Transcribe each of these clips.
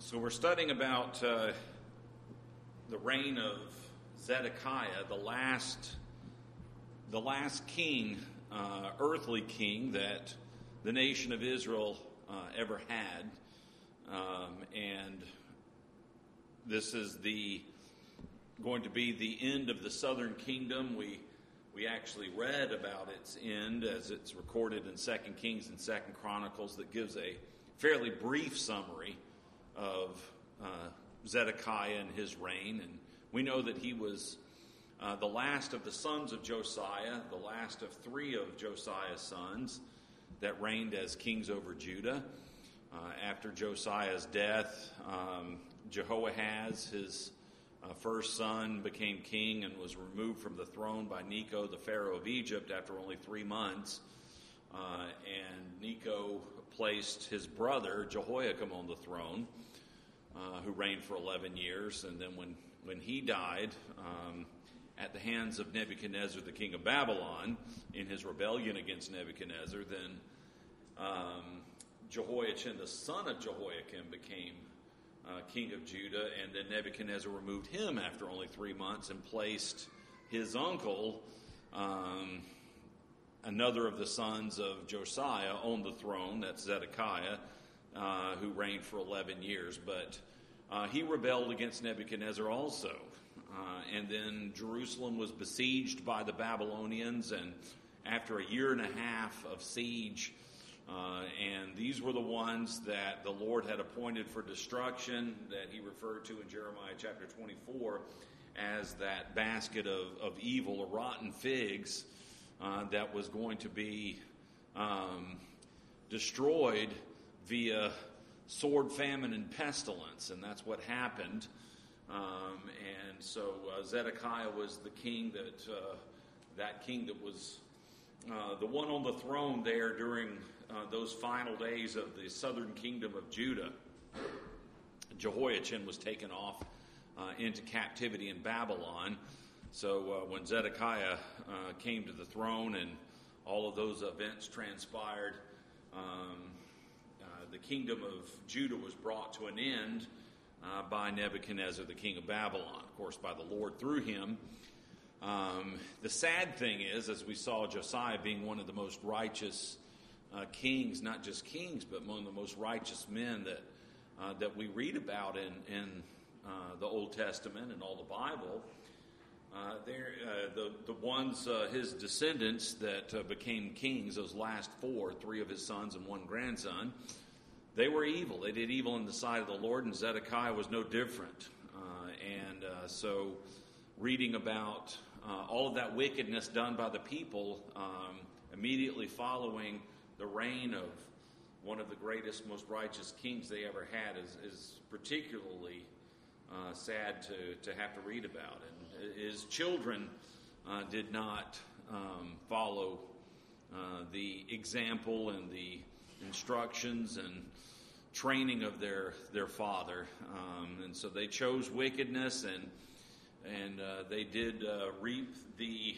So we're studying about the reign of Zedekiah, the last king, earthly king that the nation of Israel ever had, and this is going to be the end of the southern kingdom. We actually read about its end as it's recorded in 2 Kings and 2 Chronicles that gives a fairly brief summary of Zedekiah and his reign. And we know that he was the last of the sons of Josiah, the last of three of Josiah's sons that reigned as kings over Judah. After Josiah's death, Jehoahaz, his first son, became king and was removed from the throne by Necho, the Pharaoh of Egypt, after only 3 months. And Necho placed his brother Jehoiakim on the throne, who reigned for 11 years. And then when he died at the hands of Nebuchadnezzar, the king of Babylon, in his rebellion against Nebuchadnezzar, then Jehoiachin, the son of Jehoiakim, became king of Judah, and then Nebuchadnezzar removed him after only 3 months and placed his uncle, another of the sons of Josiah, on the throne. That's Zedekiah, who reigned for 11 years. But he rebelled against Nebuchadnezzar also. And then Jerusalem was besieged by the Babylonians, and after a year and a half of siege, and these were the ones that the Lord had appointed for destruction, that he referred to in Jeremiah chapter 24 as that basket of evil, or rotten figs, that was going to be destroyed via sword, famine, and pestilence. And that's what happened. And so Zedekiah was the king that king that was the one on the throne there during those final days of the southern kingdom of Judah. Jehoiachin was taken off into captivity in Babylon. So when Zedekiah came to the throne and all of those events transpired, the kingdom of Judah was brought to an end by Nebuchadnezzar, the king of Babylon, of course, by the Lord through him. The sad thing is, as we saw Josiah being one of the most righteous kings, not just kings, but one of the most righteous men that we read about in the Old Testament and all the Bible. The ones, his descendants that became kings, those last 3 of his sons and 1 grandson, they were evil. They did evil in the sight of the Lord, and Zedekiah was no different. So reading about all of that wickedness done by the people immediately following the reign of one of the greatest, most righteous kings they ever had is particularly sad to have to read about. And his children did not follow the example and the instructions and training of their father, and so they chose wickedness, and they did reap the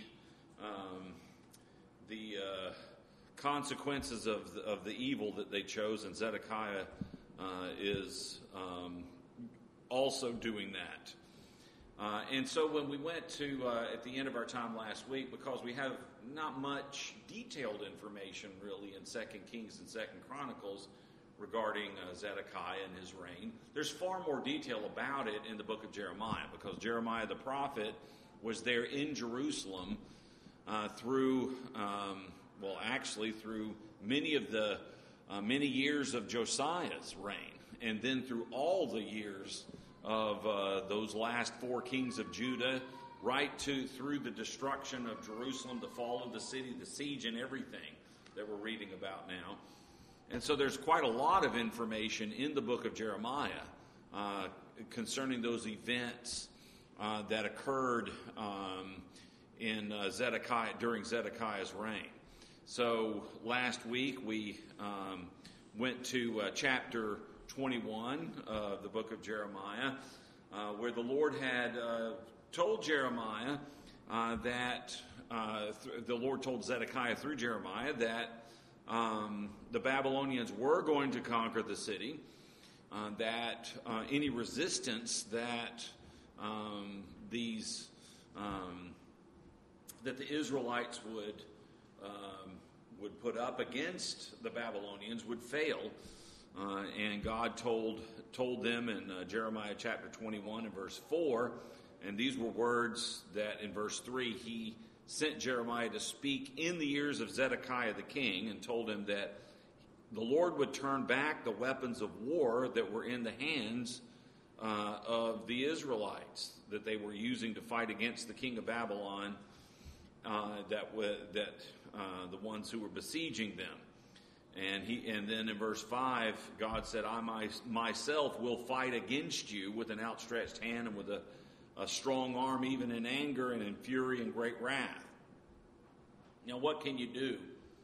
consequences of the evil that they chose. And Zedekiah is also doing that. And so when we went to at the end of our time last week, because we have not much detailed information really in 2 Kings and 2 Chronicles regarding Zedekiah and his reign, there's far more detail about it in the book of Jeremiah, because Jeremiah the prophet was there in Jerusalem through many years of Josiah's reign, and then through all the years of those last 4 kings of Judah, right through the destruction of Jerusalem, the fall of the city, the siege, and everything that we're reading about now. And so there's quite a lot of information in the book of Jeremiah concerning those events that occurred in Zedekiah during Zedekiah's reign. So last week we went to chapter 21 of the book of Jeremiah, where the Lord had told Jeremiah that the Lord told Zedekiah through Jeremiah that the Babylonians were going to conquer the city, that any resistance that that the Israelites would put up against the Babylonians would fail. And God told them in Jeremiah chapter 21 and verse 4, and these were words that in verse 3 he sent Jeremiah to speak in the ears of Zedekiah the king, and told him that the Lord would turn back the weapons of war that were in the hands of the Israelites, that they were using to fight against the king of Babylon, the ones who were besieging them. And then in verse 5, God said, I myself will fight against you with an outstretched hand and with a strong arm, even in anger and in fury and great wrath. Now, what can you do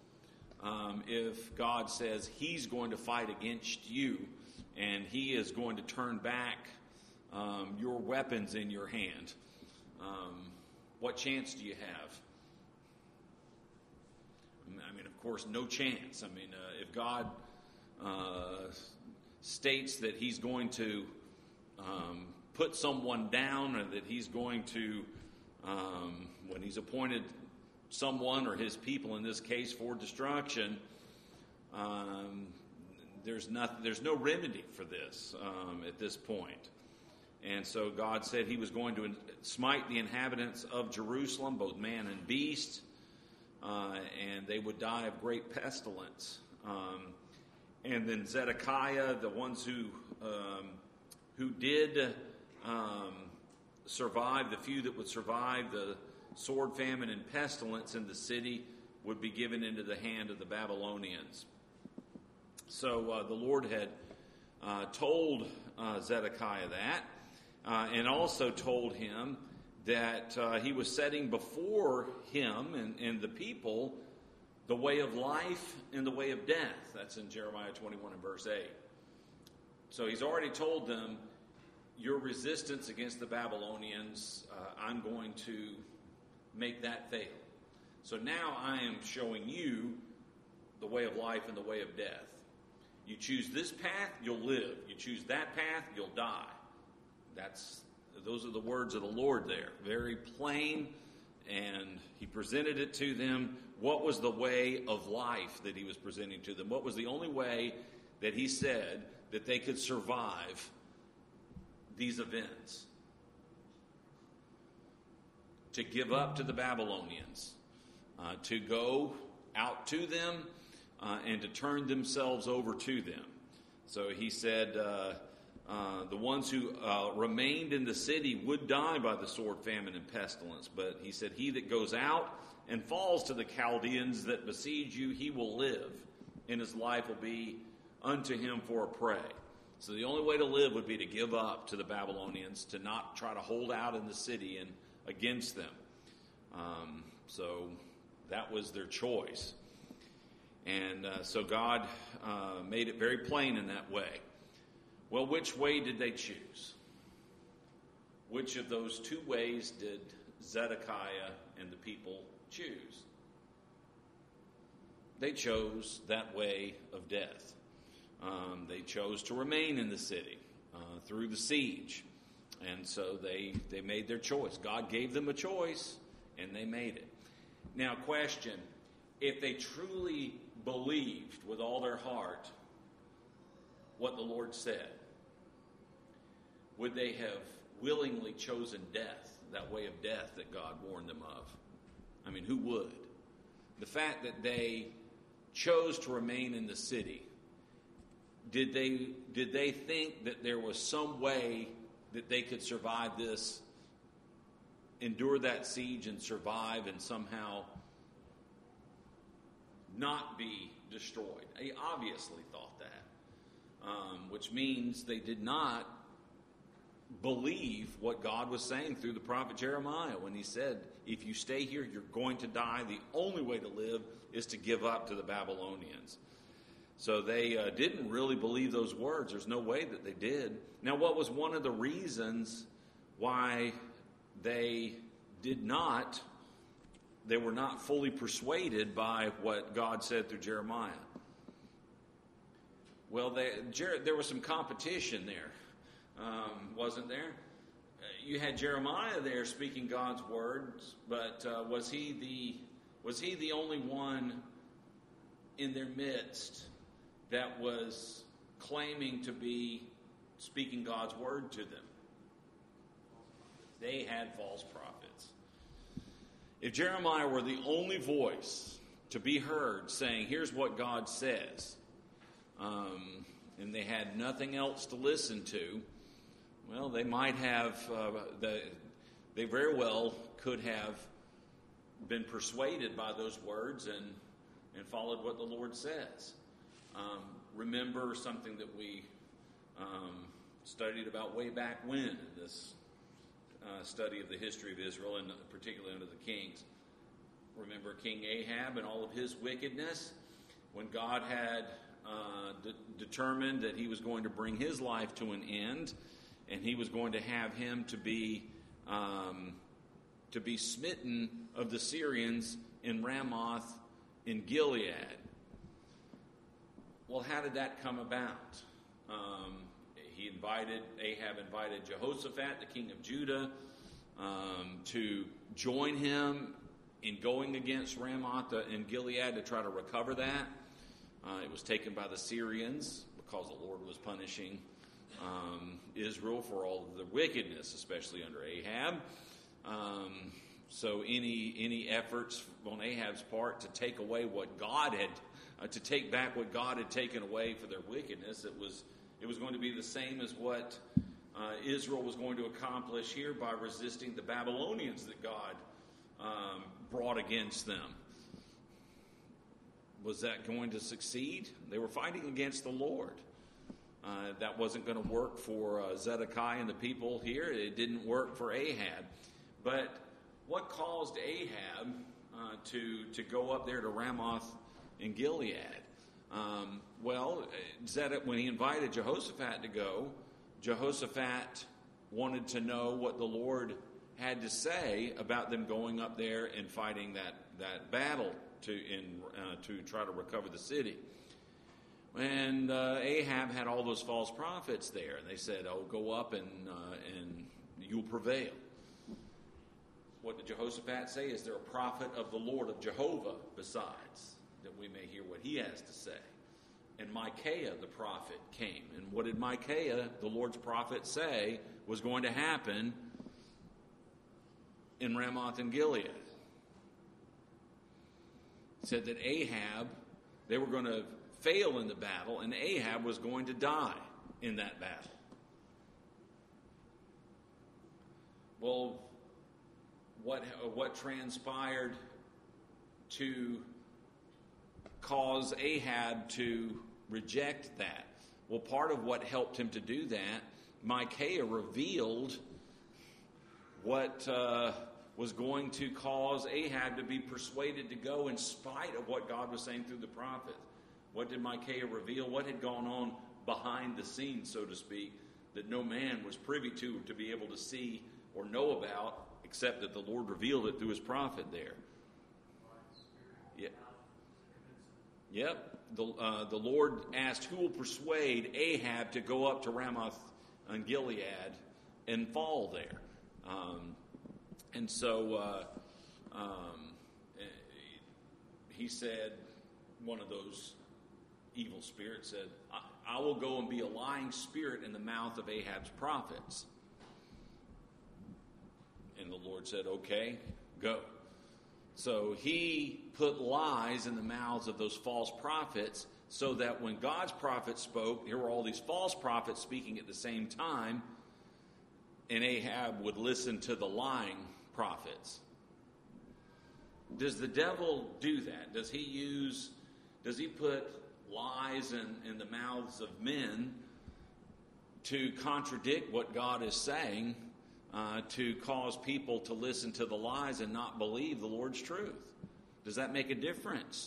if God says he's going to fight against you and he is going to turn back your weapons in your hand? What chance do you have? I mean, of course, no chance. I mean, if God states that he's going to put someone down, or that he's going to, when he's appointed someone or his people, in this case, for destruction, there's no remedy for this at this point. And so God said he was going to smite the inhabitants of Jerusalem, both man and beast, and they would die of great pestilence. And then Zedekiah, the ones who did survive, the few that would survive the sword, famine, and pestilence in the city, would be given into the hand of the Babylonians. So the Lord had told Zedekiah that, and also told him that he was setting before him and the people the way of life and the way of death. That's in Jeremiah 21 and verse 8. So he's already told them, your resistance against the Babylonians, I'm going to make that fail. So now I am showing you the way of life and the way of death. You choose this path, you'll live. You choose that path, you'll die. Those are the words of the Lord there. Very plain, and he presented it to them. What was the way of life that he was presenting to them? What was the only way that he said that they could survive these events? To give up to the Babylonians, to go out to them, and to turn themselves over to them. So he said the ones who remained in the city would die by the sword, famine, and pestilence. But he said, he that goes out and falls to the Chaldeans that besiege you, he will live, and his life will be unto him for a prey. So the only way to live would be to give up to the Babylonians, to not try to hold out in the city and against them. So that was their choice. And so God made it very plain in that way. Well, which way did they choose? Which of those two ways did Zedekiah and the people choose? They chose that way of death. They chose to remain in the city through the siege. And so they made their choice. God gave them a choice, and they made it. Now, question, if they truly believed with all their heart what the Lord said, would they have willingly chosen death, that way of death that God warned them of? I mean, who would? The fact that they chose to remain in the city, did they think that there was some way that they could survive this, endure that siege and survive and somehow not be destroyed? They obviously thought that, which means they did not believe what God was saying through the prophet Jeremiah when he said, if you stay here, you're going to die. The only way to live is to give up to the Babylonians. So they didn't really believe those words. There's no way that they did. Now, what was one of the reasons why they were not fully persuaded by what God said through Jeremiah? Well, there was some competition there, wasn't there? You had Jeremiah there speaking God's words, but was he the only one in their midst that was claiming to be speaking God's word to them? They had false prophets. If Jeremiah were the only voice to be heard saying, here's what God says, and they had nothing else to listen to, well, they might have, they very well could have been persuaded by those words and followed what the Lord says. Remember something that we studied about way back when in this study of the history of Israel, and particularly under the kings. Remember King Ahab and all of his wickedness? When God had determined that he was going to bring his life to an end, and he was going to have him to be smitten of the Syrians in Ramoth in Gilead. Well, how did that come about? Ahab invited Jehoshaphat, the king of Judah, to join him in going against Ramoth in Gilead to try to recover that. It was taken by the Syrians because the Lord was punishing Israel for all of the wickedness, especially under Ahab. So any efforts on Ahab's part to take away what God had, to take back what God had taken away for their wickedness, it was going to be the same as what Israel was going to accomplish here by resisting the Babylonians that God brought against them. Was that going to succeed? They were fighting against the Lord. That wasn't going to work for Zedekiah and the people here. It didn't work for Ahab. But what caused Ahab to go up there to Ramoth in Gilead? When he invited Jehoshaphat to go, Jehoshaphat wanted to know what the Lord had to say about them going up there and fighting that battle to try to recover the city. And Ahab had all those false prophets there, and they said, "Oh, go up and you'll prevail." What did Jehoshaphat say? Is there a prophet of the Lord of Jehovah besides, that we may hear what he has to say? And Micaiah the prophet came. And what did Micaiah, the Lord's prophet, say was going to happen in Ramoth and Gilead? He said that Ahab, they were going to fail in the battle, and Ahab was going to die in that battle. Well, what transpired to cause Ahab to reject that? Well, part of what helped him to do that, Micaiah revealed what was going to cause Ahab to be persuaded to go in spite of what God was saying through the prophet. What did Micaiah reveal? What had gone on behind the scenes, so to speak, that no man was privy to be able to see or know about, except that the Lord revealed it through his prophet there. Yep. The Lord asked, who will persuade Ahab to go up to Ramoth and Gilead and fall there? And so he said, one of those evil spirits said, I will go and be a lying spirit in the mouth of Ahab's prophets. And the Lord said, okay, go. So he put lies in the mouths of those false prophets so that when God's prophets spoke, there were all these false prophets speaking at the same time, and Ahab would listen to the lying prophets. Does the devil do that? Does he put lies in the mouths of men to contradict what God is saying, to cause people to listen to the lies and not believe the Lord's truth? Does that make a difference?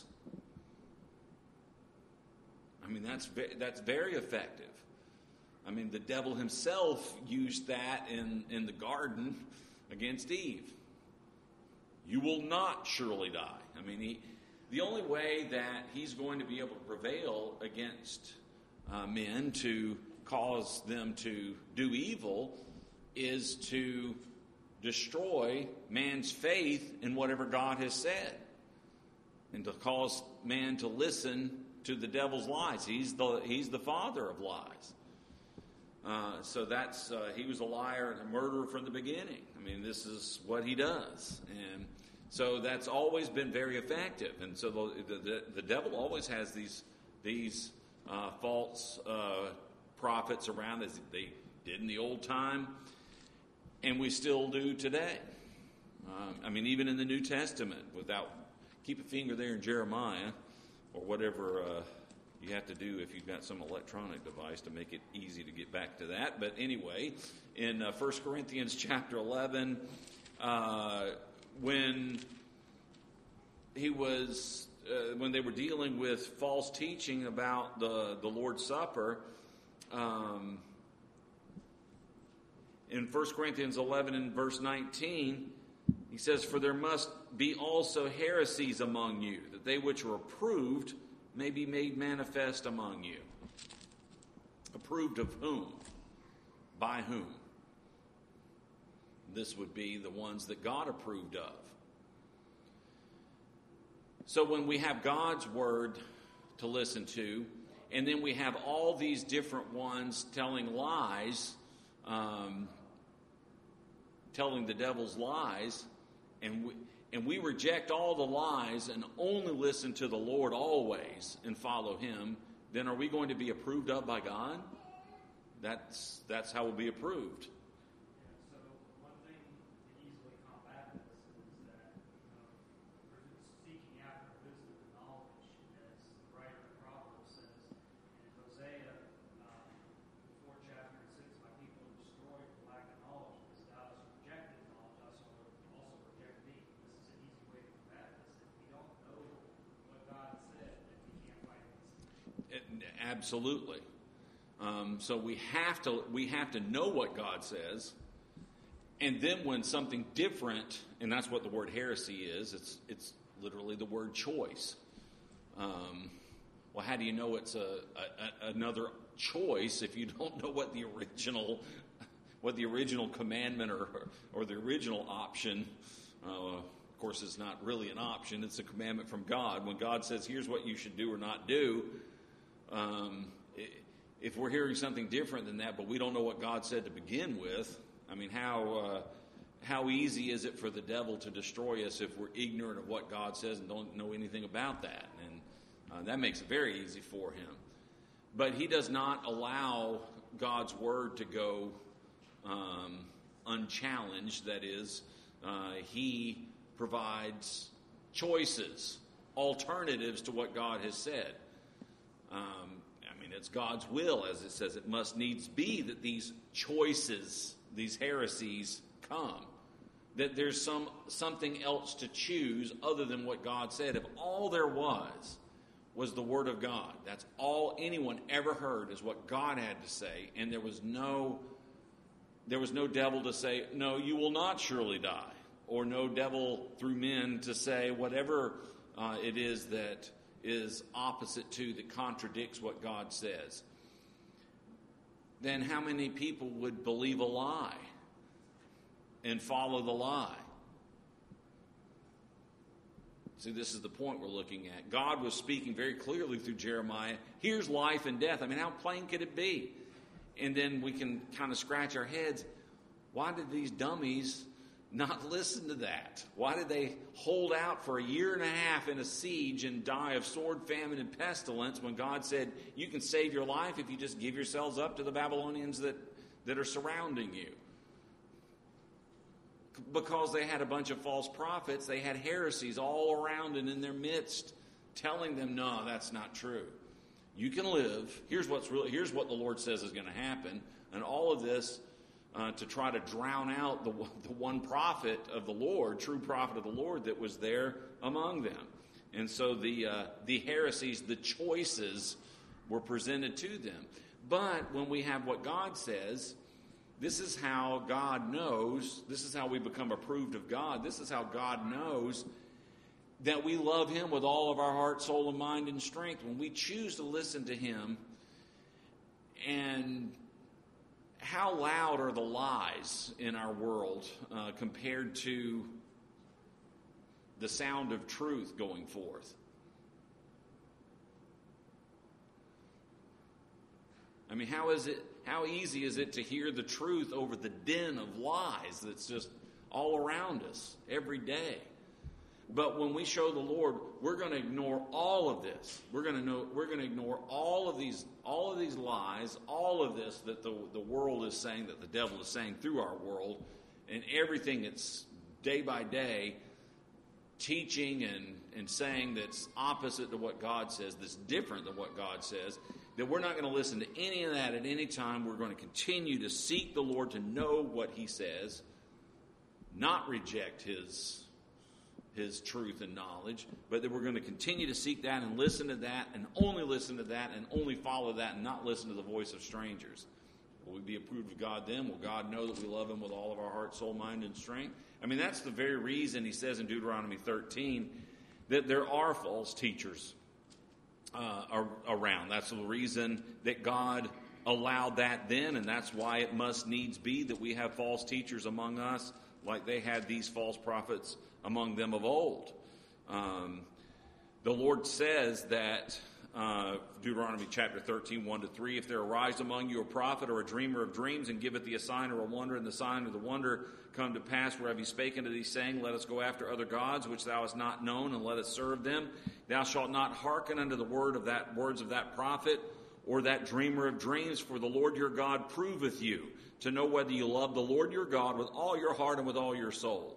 I mean, that's very effective. I mean, the devil himself used that in the garden against Eve. You will not surely die. I mean, the only way that he's going to be able to prevail against men to cause them to do evil is to destroy man's faith in whatever God has said, and to cause man to listen to the devil's lies. He's the father of lies. So that's he was a liar and a murderer from the beginning. I mean, this is what he does, and so that's always been very effective. And so the devil always has these false prophets around, as they did in the old time, and we still do today. I mean, even in the New Testament, keep a finger there in Jeremiah, or whatever you have to do if you've got some electronic device to make it easy to get back to that. But anyway, in 1 Corinthians chapter 11, when they were dealing with false teaching about the Lord's Supper, in 1 Corinthians 11 and verse 19, he says, "For there must be also heresies among you, that they which are approved may be made manifest among you." Approved of whom? By whom? This would be the ones that God approved of. So when we have God's word to listen to, and then we have all these different ones telling lies, telling the devil's lies, and we reject all the lies and only listen to the Lord always and follow him, then are we going to be approved of by God? That's how we'll be approved. So one thing to easily combat this is that we're seeking after wisdom and knowledge, as the writer of Proverbs says in Hosea, the 4th chapter and 6, "My people are destroyed for lack of knowledge, because thou hast rejected knowledge, also reject me." This is an easy way to combat this. If we don't know what God said, then we can't fight this. Absolutely. So we have to know what God says, and then when something different, and that's what the word heresy is. It's literally the word choice. Well, how do you know it's another choice if you don't know what the original commandment or the original option? Of course, it's not really an option; it's a commandment from God. When God says, "Here's what you should do or not do," if we're hearing something different than that, but we don't know what God said to begin with, I mean, how easy is it for the devil to destroy us if we're ignorant of what God says and don't know anything about that? And that makes it very easy for him. But he does not allow God's word to go unchallenged. That is, he provides choices, alternatives to what God has said. It's God's will, as it says, it must needs be that these choices, these heresies come. That there's something else to choose other than what God said. If all there was the Word of God, that's all anyone ever heard is what God had to say, and there was no devil to say, "No, you will not surely die," or no devil through men to say whatever it is that is opposite to, that contradicts what God says, then how many people would believe a lie and follow the lie? See, this is the point we're looking at. God was speaking very clearly through Jeremiah. Here's life and death. I mean, how plain could it be? And then we can kind of scratch our heads. Why did these dummies not listen to that? Why did they hold out for 1.5 years in a siege and die of sword, famine, and pestilence when God said, you can save your life if you just give yourselves up to the Babylonians that are surrounding you? Because they had a bunch of false prophets. They had heresies all around and in their midst telling them, no, that's not true. You can live. Here's what the Lord says is going to happen. And all of this to try to drown out the one prophet of the Lord, true prophet of the Lord that was there among them. And so the heresies, the choices were presented to them. But when we have what God says, this is how God knows, this is how we become approved of God. This is how God knows that we love Him with all of our heart, soul, and mind and strength. When we choose to listen to Him And how loud are the lies in our world compared to the sound of truth going forth? I mean, how easy is it to hear the truth over the din of lies that's just all around us every day? But when we show the Lord, we're going to ignore all of this. We're going to ignore all of these lies, all of this that the world is saying, that the devil is saying through our world, and everything that's day by day teaching and saying that's opposite to what God says, that's different than what God says, that we're not going to listen to any of that at any time. We're going to continue to seek the Lord to know what He says, not reject His truth and knowledge, but that we're going to continue to seek that and listen to that and only listen to that and only follow that and not listen to the voice of strangers. Will we be approved of God then? Will God know that we love Him with all of our heart, soul, mind, and strength? I mean, that's the very reason He says in Deuteronomy 13 that there are false teachers around. That's the reason that God allowed that then, and that's why it must needs be that we have false teachers among us, like they had these false prophets among them of old. The Lord says that, Deuteronomy chapter 13, 1-3, if there arise among you a prophet or a dreamer of dreams, and giveth thee a sign or a wonder, and the sign or the wonder come to pass, where have you spoken to thee, saying, let us go after other gods, which thou hast not known, and let us serve them. Thou shalt not hearken unto the words of that prophet or that dreamer of dreams, for the Lord your God proveth you, to know whether you love the Lord your God with all your heart and with all your soul.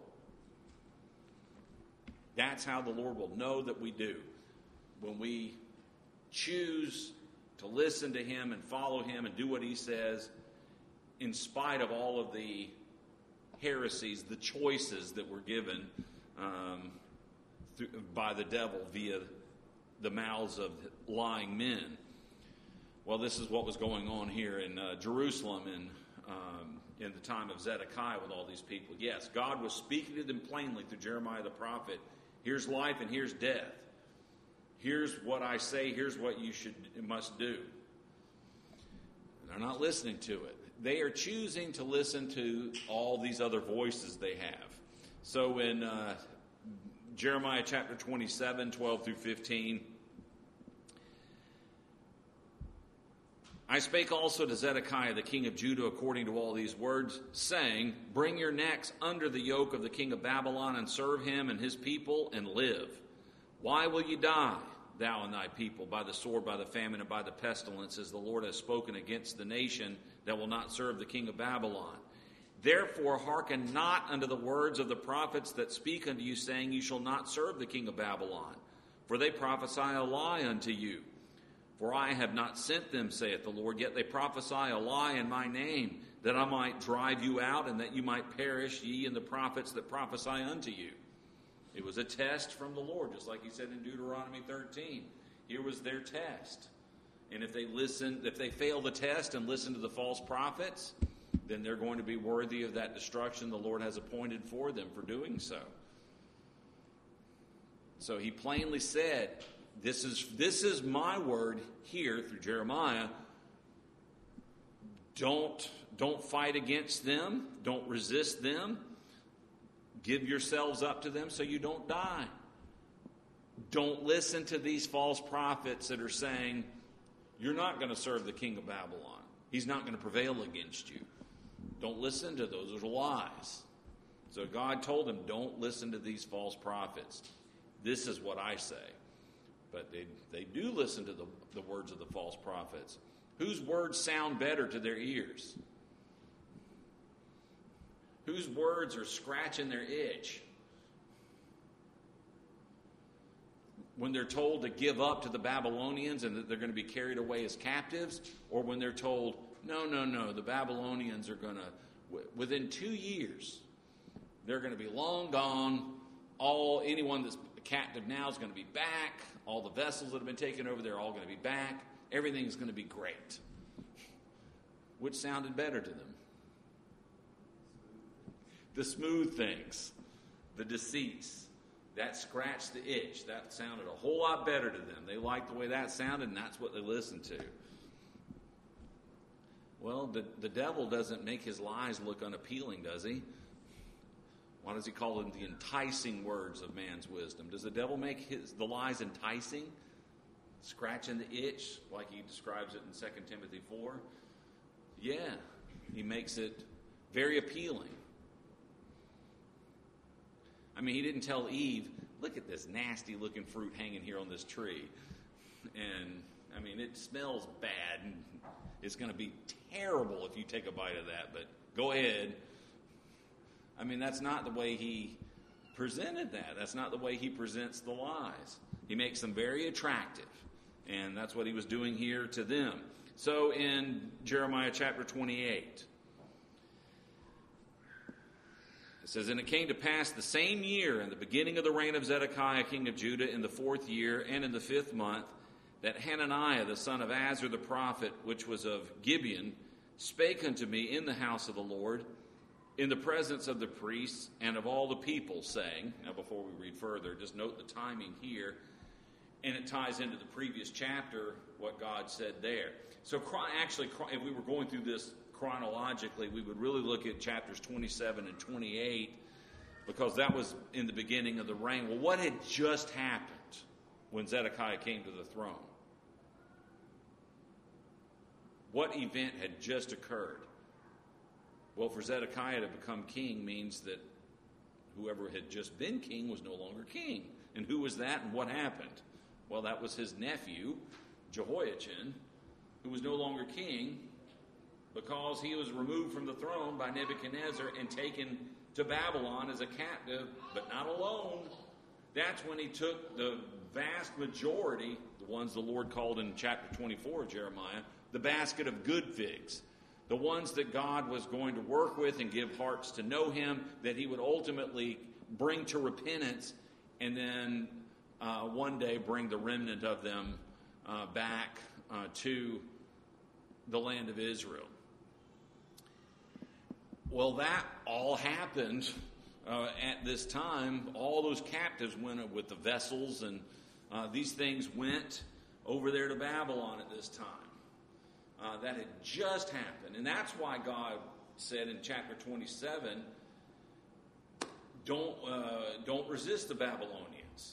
That's how the Lord will know that we do. When we choose to listen to Him and follow Him and do what He says, in spite of all of the heresies, the choices that were given by the devil via the mouths of lying men. Well, this is what was going on here in Jerusalem in the time of Zedekiah with all these people. Yes, God was speaking to them plainly through Jeremiah the prophet. Here's life and here's death. Here's what I say. Here's what you must do. They're not listening to it. They are choosing to listen to all these other voices they have. So in Jeremiah chapter 27, 12-15, I spake also to Zedekiah the king of Judah according to all these words, saying, bring your necks under the yoke of the king of Babylon, and serve him and his people, and live. Why will you die, thou and thy people, by the sword, by the famine, and by the pestilence, as the Lord has spoken against the nation that will not serve the king of Babylon? Therefore hearken not unto the words of the prophets that speak unto you, saying, you shall not serve the king of Babylon, for they prophesy a lie unto you. For I have not sent them, saith the Lord, yet they prophesy a lie in my name, that I might drive you out, and that you might perish, ye and the prophets that prophesy unto you. It was a test from the Lord, just like He said in Deuteronomy 13. Here was their test. And if they fail the test and listen to the false prophets, then they're going to be worthy of that destruction the Lord has appointed for them for doing so. So He plainly said, this is my word here through Jeremiah. Don't fight against them. Don't resist them. Give yourselves up to them so you don't die. Don't listen to these false prophets that are saying, you're not going to serve the king of Babylon. He's not going to prevail against you. Don't listen to those. Those are lies. So God told them, don't listen to these false prophets. This is what I say. But they do listen to the words of the false prophets. Whose words sound better to their ears? Whose words are scratching their itch? When they're told to give up to the Babylonians and that they're going to be carried away as captives, or when they're told, no, the Babylonians are going to, within 2 years, they're going to be long gone. Anyone that's captive now is going to be back. All the vessels that have been taken over there are all going to be back. Everything's going to be great. Which sounded better to them? The smooth things, the deceits, that scratched the itch. That sounded a whole lot better to them. They liked the way that sounded, and that's what they listened to. Well, the devil doesn't make his lies look unappealing, does he? Why does he call them the enticing words of man's wisdom? Does the devil make the lies enticing? Scratching the itch, like he describes it in 2 Timothy 4? Yeah, he makes it very appealing. I mean, he didn't tell Eve, look at this nasty-looking fruit hanging here on this tree. And, I mean, it smells bad, and it's going to be terrible if you take a bite of that, but go ahead. I mean, that's not the way he presented that. That's not the way he presents the lies. He makes them very attractive, and that's what he was doing here to them. So in Jeremiah chapter 28, it says, "And it came to pass the same year, in the beginning of the reign of Zedekiah king of Judah, in the 4th year, and in the 5th month, that Hananiah the son of Azur the prophet, which was of Gibeon, spake unto me in the house of the Lord, in the presence of the priests and of all the people, saying," now before we read further, just note the timing here, and it ties into the previous chapter, what God said there. So actually, if we were going through this chronologically, we would really look at chapters 27 and 28, because that was in the beginning of the reign. Well, what had just happened when Zedekiah came to the throne? What event had just occurred? Well, for Zedekiah to become king means that whoever had just been king was no longer king. And who was that, and what happened? Well, that was his nephew, Jehoiachin, who was no longer king because he was removed from the throne by Nebuchadnezzar and taken to Babylon as a captive, but not alone. That's when he took the vast majority, the ones the Lord called in chapter 24 of Jeremiah, the basket of good figs. The ones that God was going to work with and give hearts to know him, that he would ultimately bring to repentance, and then one day bring the remnant of them back to the land of Israel. Well, that all happened at this time. All those captives went with the vessels, and these things went over there to Babylon at this time. That had just happened. And that's why God said in chapter 27, don't resist the Babylonians.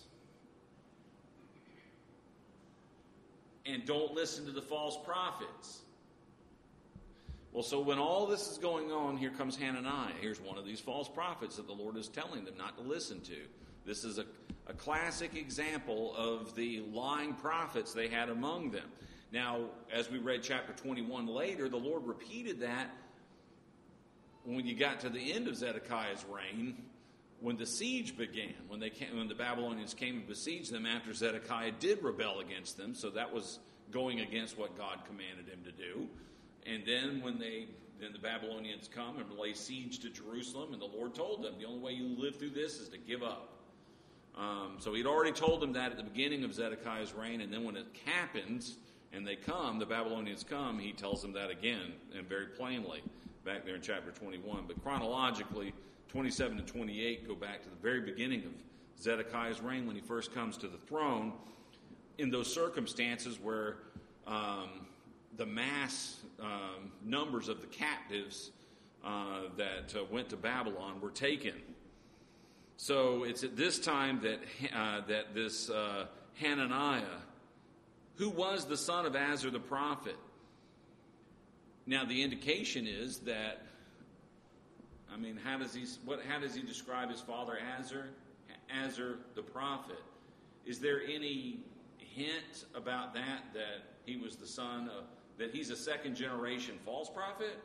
And don't listen to the false prophets. Well, so when all this is going on, here comes Hananiah. Here's one of these false prophets that the Lord is telling them not to listen to. This is a classic example of the lying prophets they had among them. Now, as we read chapter 21 later, the Lord repeated that when you got to the end of Zedekiah's reign, when the siege began, when the Babylonians came and besieged them after Zedekiah did rebel against them. So that was going against what God commanded him to do. And then then the Babylonians come and lay siege to Jerusalem, and the Lord told them, the only way you live through this is to give up. So he'd already told them that at the beginning of Zedekiah's reign, and then when it happens and they come, the Babylonians come, he tells them that again, and very plainly, back there in chapter 21. But chronologically, 27 and 28 go back to the very beginning of Zedekiah's reign when he first comes to the throne, in those circumstances where the mass numbers of the captives that went to Babylon were taken. So it's at this time that this Hananiah, who was the son of Azur the prophet. Now the indication is that, I mean, how does he describe his father Azur? Azur the prophet. Is there any hint about that he was the son of, that he's a second generation false prophet?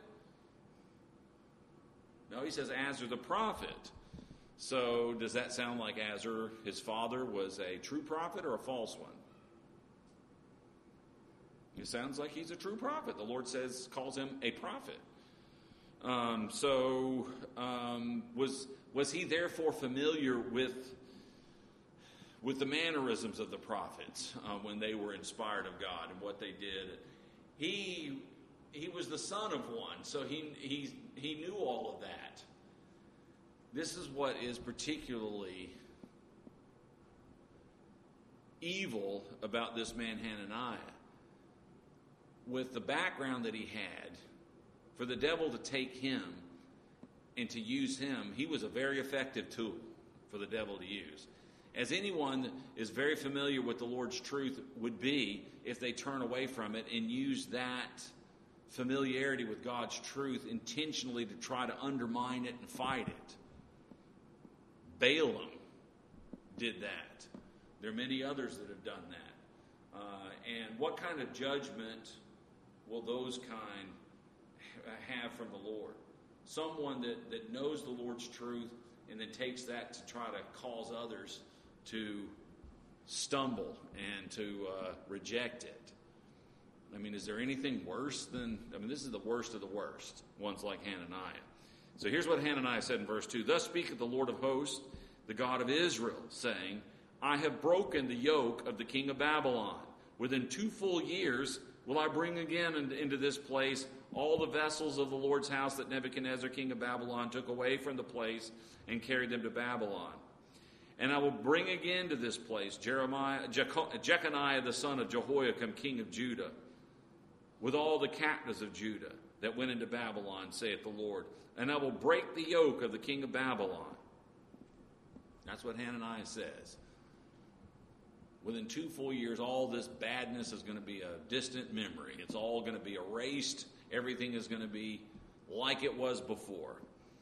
No, he says Azur the prophet. So does that sound like Azur, his father, was a true prophet or a false one? It sounds like he's a true prophet. The Lord calls him a prophet. Was he therefore familiar with the mannerisms of the prophets when they were inspired of God and what they did? He was the son of one, so he knew all of that. This is what is particularly evil about this man Hananiah. With the background that he had for the devil to take him and to use him, he was a very effective tool for the devil to use. As anyone that is very familiar with the Lord's truth would be if they turn away from it and use that familiarity with God's truth intentionally to try to undermine it and fight it. Balaam did that. There are many others that have done that. And what kind of judgment will those kind have from the Lord? Someone that knows the Lord's truth and then takes that to try to cause others to stumble and to reject it. I mean, is there anything worse than... I mean, this is the worst of the worst, ones like Hananiah. So here's what Hananiah said in verse 2. Thus speaketh the Lord of hosts, the God of Israel, saying, I have broken the yoke of the king of Babylon. Within 2 full years will I bring again into this place all the vessels of the Lord's house that Nebuchadnezzar, king of Babylon, took away from the place and carried them to Babylon. And I will bring again to this place Jeconiah the son of Jehoiakim, king of Judah, with all the captives of Judah that went into Babylon, saith the Lord. And I will break the yoke of the king of Babylon. That's what Hananiah says. Within 2 full years, all this badness is going to be a distant memory. It's all going to be erased. Everything is going to be like it was before.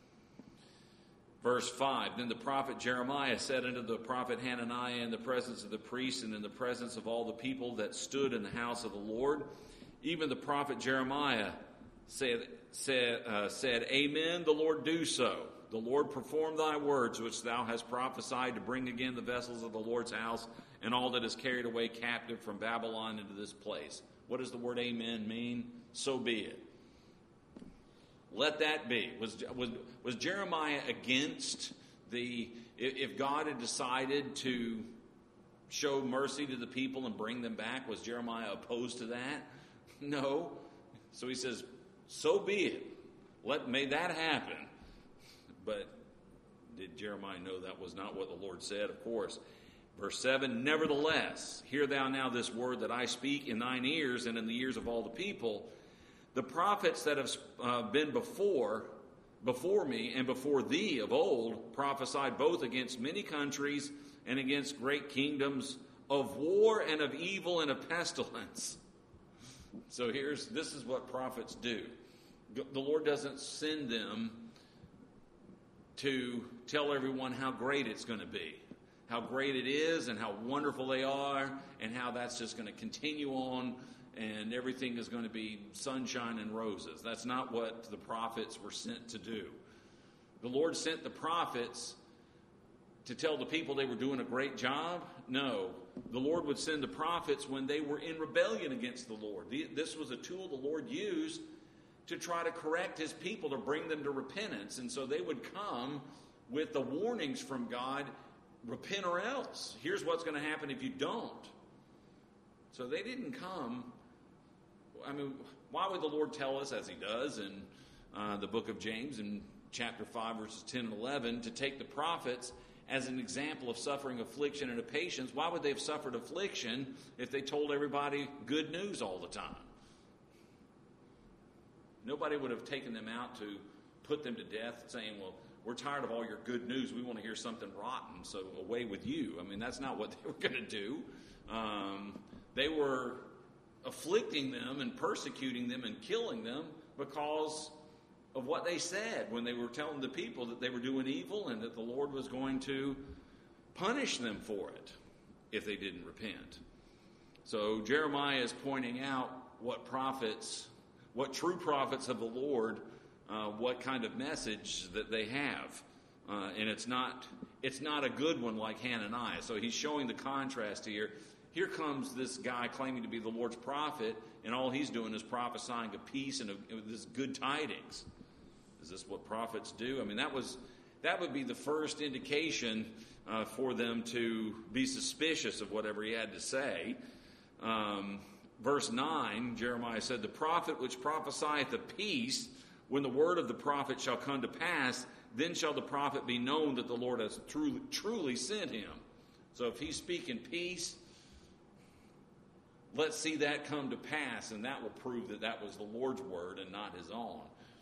Verse 5, Then the prophet Jeremiah said unto the prophet Hananiah in the presence of the priests and in the presence of all the people that stood in the house of the Lord, even the prophet Jeremiah said, Amen, the Lord do so. The Lord perform thy words which thou hast prophesied to bring again the vessels of the Lord's house and all that is carried away captive from Babylon into this place. What does the word amen mean? So be it. Let that be. Was Jeremiah against if God had decided to show mercy to the people and bring them back, was Jeremiah opposed to that? No. So he says, so be it. May that happen. But did Jeremiah know that was not what the Lord said? Of course. Verse 7, Nevertheless, hear thou now this word that I speak in thine ears and in the ears of all the people. The prophets that have been before me and before thee of old prophesied both against many countries and against great kingdoms, of war and of evil and of pestilence. So this is what prophets do. The Lord doesn't send them to tell everyone how great it's going to be, how great it is and how wonderful they are and how that's just going to continue on and everything is going to be sunshine and roses. That's not what the prophets were sent to do. The Lord sent the prophets to tell the people they were doing a great job? No. The Lord would send the prophets when they were in rebellion against the Lord. This was a tool the Lord used to try to correct his people, to bring them to repentance. And so they would come with the warnings from God, repent or else. Here's what's going to happen if you don't. So they didn't come. I mean, why would the Lord tell us, as he does in the book of James in chapter 5, verses 10 and 11, to take the prophets as an example of suffering affliction and of patience? Why would they have suffered affliction if they told everybody good news all the time? Nobody would have taken them out to put them to death saying, well, we're tired of all your good news. We want to hear something rotten, so away with you. I mean, that's not what they were going to do. They were afflicting them and persecuting them and killing them because of what they said when they were telling the people that they were doing evil and that the Lord was going to punish them for it if they didn't repent. So Jeremiah is pointing out what true prophets of the Lord, what kind of message that they have. And it's not a good one like Hananiah. So he's showing the contrast here. Here comes this guy claiming to be the Lord's prophet, and all he's doing is prophesying of peace and of this good tidings. Is this what prophets do? I mean, that would be the first indication for them to be suspicious of whatever he had to say. Verse 9, Jeremiah said, The prophet which prophesieth of peace, when the word of the prophet shall come to pass, then shall the prophet be known that the Lord has truly sent him. So if he's speaking peace, let's see that come to pass, and that will prove that that was the Lord's word and not his own.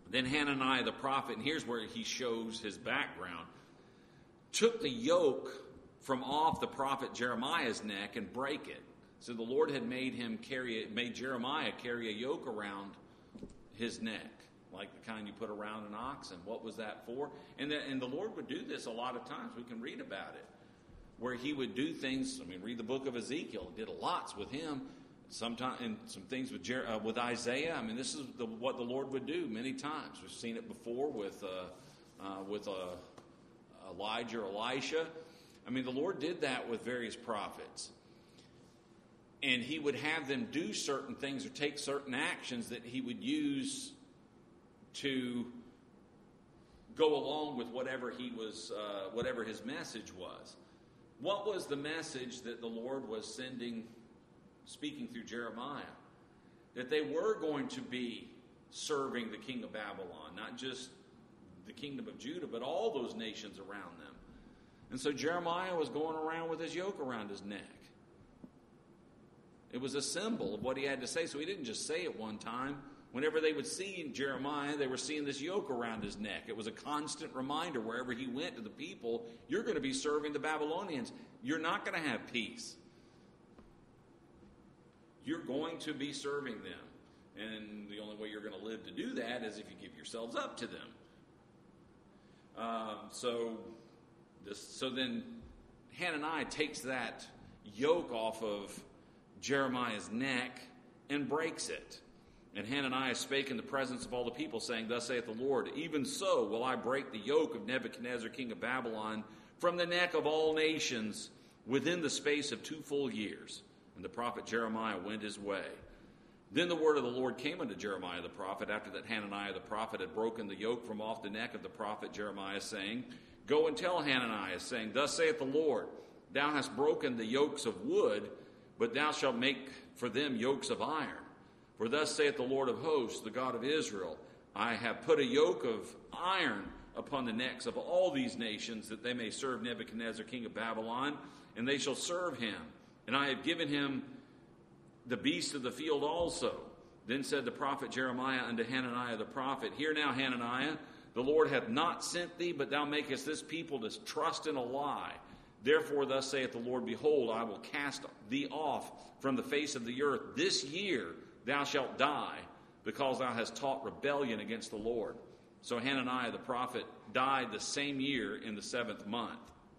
Then Hananiah the prophet, and here's where he shows his background, took the yoke from off the prophet Jeremiah's neck and break it. So the Lord had made Jeremiah carry a yoke around his neck, like the kind you put around an ox. And what was that for? And the Lord would do this a lot of times. We can read about it, where he would do things. I mean, read the book of Ezekiel. He did lots with him. Sometimes, and some things with Isaiah. I mean, this is what the Lord would do many times. We've seen it before with Elijah or Elisha. I mean, the Lord did that with various prophets. And he would have them do certain things or take certain actions that he would use to go along with whatever his message was. What was the message that the Lord was speaking through Jeremiah? That they were going to be serving the king of Babylon, not just the kingdom of Judah, but all those nations around them. And so Jeremiah was going around with his yoke around his neck. It was a symbol of what he had to say, so he didn't just say it one time. Whenever they would see Jeremiah, they were seeing this yoke around his neck. It was a constant reminder wherever he went to the people, you're going to be serving the Babylonians. You're not going to have peace. You're going to be serving them. And the only way you're going to live to do that is if you give yourselves up to them. So then Hananiah takes that yoke off of Jeremiah's neck and breaks it. And Hananiah spake in the presence of all the people, saying, Thus saith the Lord, even so will I break the yoke of Nebuchadnezzar king of Babylon from the neck of all nations within the space of 2 full years. And the prophet Jeremiah went his way. Then the word of the Lord came unto Jeremiah the prophet, after that Hananiah the prophet had broken the yoke from off the neck of the prophet Jeremiah, saying, Go and tell Hananiah, saying, Thus saith the Lord, Thou hast broken the yokes of wood, but thou shalt make for them yokes of iron. For thus saith the Lord of hosts, the God of Israel, I have put a yoke of iron upon the necks of all these nations, that they may serve Nebuchadnezzar king of Babylon, and they shall serve him. And I have given him the beasts of the field also. Then said the prophet Jeremiah unto Hananiah the prophet, Hear now, Hananiah, the Lord hath not sent thee, but thou makest this people to trust in a lie. Therefore thus saith the Lord, Behold, I will cast thee off from the face of the earth. This year thou shalt die, because thou hast taught rebellion against the Lord. So Hananiah the prophet died the same year in the 7th month.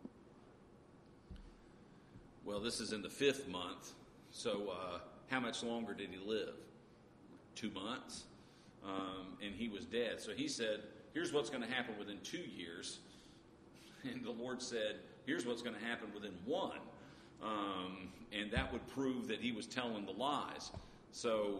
Well, this is in the 5th month, so how much longer did he live? 2 months, and he was dead. So he said, here's what's going to happen within 2 years. And the Lord said, here's what's going to happen within 1. And that would prove that he was telling the lies. So,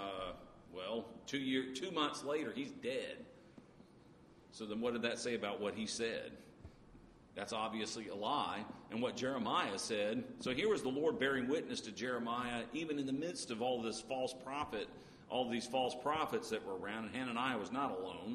2 months later, he's dead. So then what did that say about what he said? That's obviously a lie. And what Jeremiah said, so here was the Lord bearing witness to Jeremiah, even in the midst of all this false prophet, all these false prophets that were around, and Hananiah was not alone.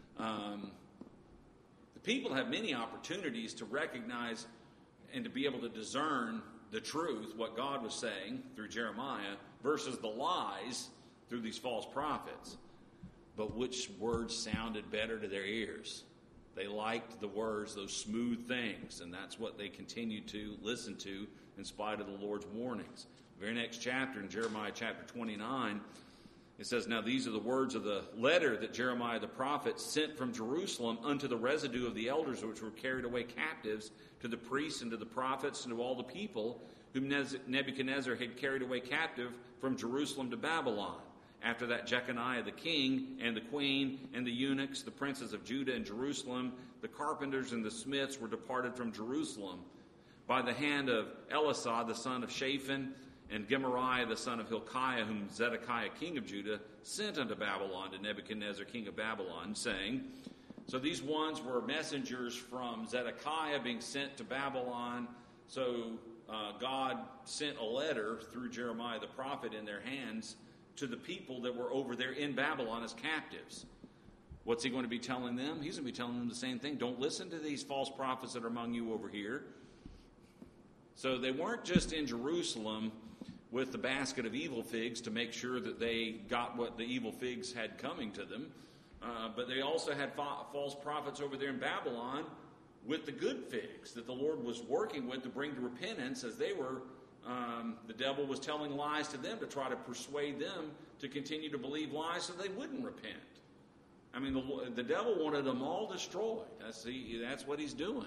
The people have many opportunities to recognize and to be able to discern the truth, what God was saying through Jeremiah, versus the lies through these false prophets. But which words sounded better to their ears? They liked the words, those smooth things, and that's what they continued to listen to in spite of the Lord's warnings. The very next chapter, in Jeremiah chapter 29, it says, Now these are the words of the letter that Jeremiah the prophet sent from Jerusalem unto the residue of the elders which were carried away captives, to the priests and to the prophets and to all the people whom Nebuchadnezzar had carried away captive from Jerusalem to Babylon. After that, Jeconiah the king and the queen and the eunuchs, the princes of Judah and Jerusalem, the carpenters and the smiths were departed from Jerusalem by the hand of Elisah the son of Shaphan, and Gemariah the son of Hilkiah, whom Zedekiah king of Judah sent unto Babylon, to Nebuchadnezzar king of Babylon, saying, so these ones were messengers from Zedekiah being sent to Babylon. So God sent a letter through Jeremiah the prophet in their hands to the people that were over there in Babylon as captives. What's he going to be telling them? He's going to be telling them the same thing. Don't listen to these false prophets that are among you over here. So they weren't just in Jerusalem with the basket of evil figs to make sure that they got what the evil figs had coming to them. but they also had false prophets over there in Babylon with the good figs that the Lord was working with to bring to repentance, as they were, the devil was telling lies to them to try to persuade them to continue to believe lies so they wouldn't repent. I mean, the devil wanted them all destroyed. That's what he's doing.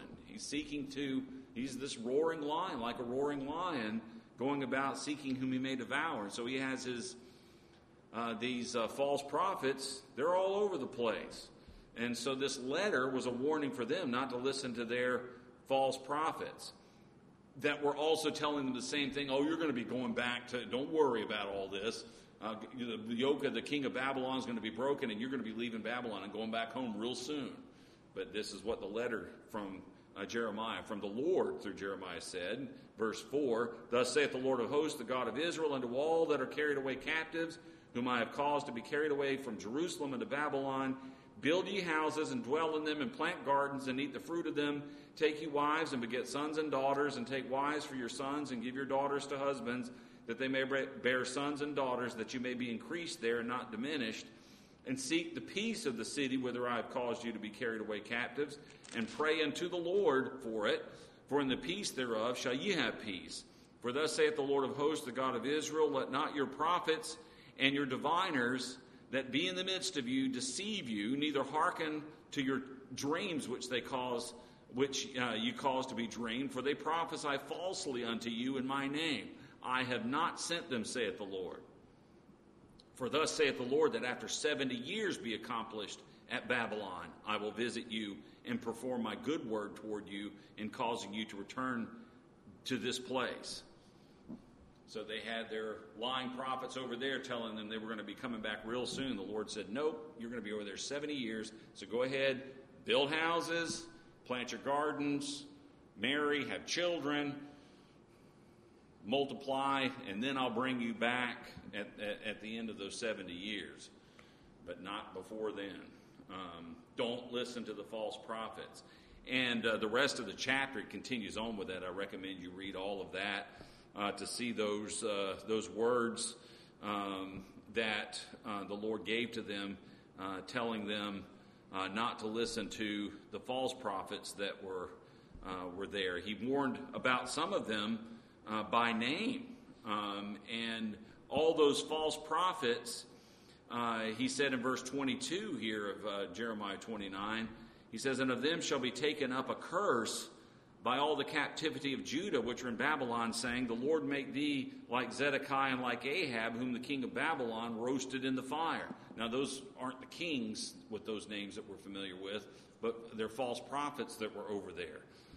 He's this roaring lion, like a roaring lion, going about seeking whom he may devour. So he has these false prophets. They're all over the place. And so this letter was a warning for them not to listen to their false prophets that were also telling them the same thing. Oh, you're going to be going back to, don't worry about all this. The yoke of the king of Babylon is going to be broken, and you're going to be leaving Babylon and going back home real soon. But this is what the letter from Jeremiah, from the Lord through Jeremiah said. Verse 4, thus saith the Lord of hosts, the God of Israel, unto all that are carried away captives, whom I have caused to be carried away from Jerusalem into Babylon, build ye houses and dwell in them, and plant gardens and eat the fruit of them. Take ye wives and beget sons and daughters, and take wives for your sons, and give your daughters to husbands, that they may bear sons and daughters, that you may be increased there and not diminished. And seek the peace of the city whither I have caused you to be carried away captives, and pray unto the Lord for it, for in the peace thereof shall ye have peace. For thus saith the Lord of hosts, the God of Israel, let not your prophets and your diviners that be in the midst of you deceive you, neither hearken to your dreams which you cause to be dreamed, for they prophesy falsely unto you in my name. I have not sent them, saith the Lord. For thus saith the Lord, that after 70 years be accomplished at Babylon, I will visit you and perform my good word toward you in causing you to return to this place. So they had their lying prophets over there telling them they were going to be coming back real soon. The Lord said, nope, you're going to be over there 70 years. So go ahead, build houses, plant your gardens, marry, have children, multiply, and then I'll bring you back at the end of those 70 years. But not before then. Don't listen to the false prophets. And the rest of the chapter continues on with that. I recommend you read all of that to see those words that the Lord gave to them, telling them not to listen to the false prophets that were there. He warned about some of them by name. And all those false prophets, he said in verse 22 here of Jeremiah 29, he says, and of them shall be taken up a curse by all the captivity of Judah, which are in Babylon, saying, the Lord make thee like Zedekiah and like Ahab, whom the king of Babylon roasted in the fire. Now, those aren't the kings with those names that we're familiar with, but they're false prophets that were over there,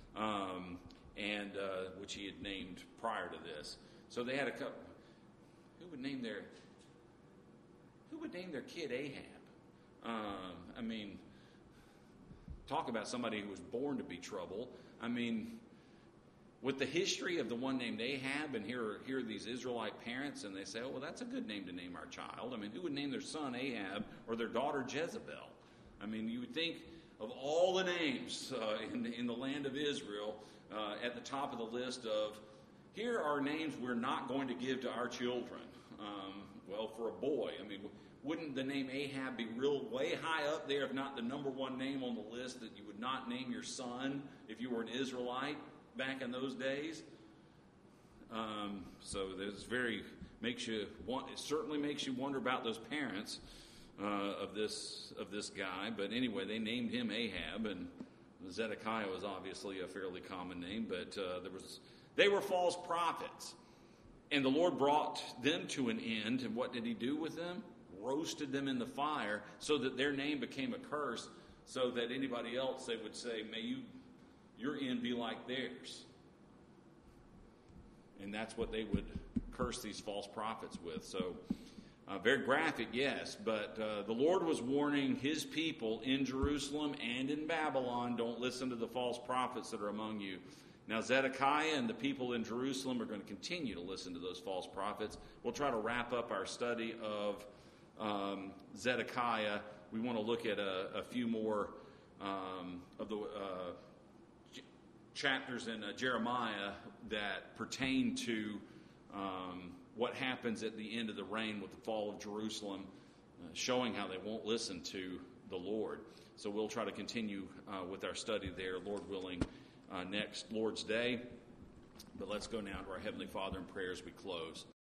which he had named prior to this. So they had a couple. Who would name their kid Ahab? I mean, talk about somebody who was born to be trouble. I mean, with the history of the one named Ahab, and here are these Israelite parents, and they say, oh, well, that's a good name to name our child. I mean, who would name their son Ahab or their daughter Jezebel? I mean, you would think of all the names in the land of Israel, at the top of the list of, here are names we're not going to give to our children. Well, for a boy, I mean, wouldn't the name Ahab be way high up there, if not the number one name on the list that you would not name your son if you were an Israelite back in those days? So it certainly makes you wonder about those parents of this guy. But anyway, they named him Ahab, and Zedekiah was obviously a fairly common name, but they were false prophets. And the Lord brought them to an end, and what did he do with them? Roasted them in the fire, so that their name became a curse, so that anybody else, they would say, may your end be like theirs. And that's what they would curse these false prophets with. So, very graphic, yes, but the Lord was warning his people in Jerusalem and in Babylon, don't listen to the false prophets that are among you. Now, Zedekiah and the people in Jerusalem are going to continue to listen to those false prophets. We'll try to wrap up our study of Zedekiah. We want to look at a few more of the chapters in Jeremiah that pertain to what happens at the end of the reign with the fall of Jerusalem, showing how they won't listen to the Lord. So we'll try to continue with our study there, Lord willing, next Lord's Day. But let's go now to our Heavenly Father in prayer as we close.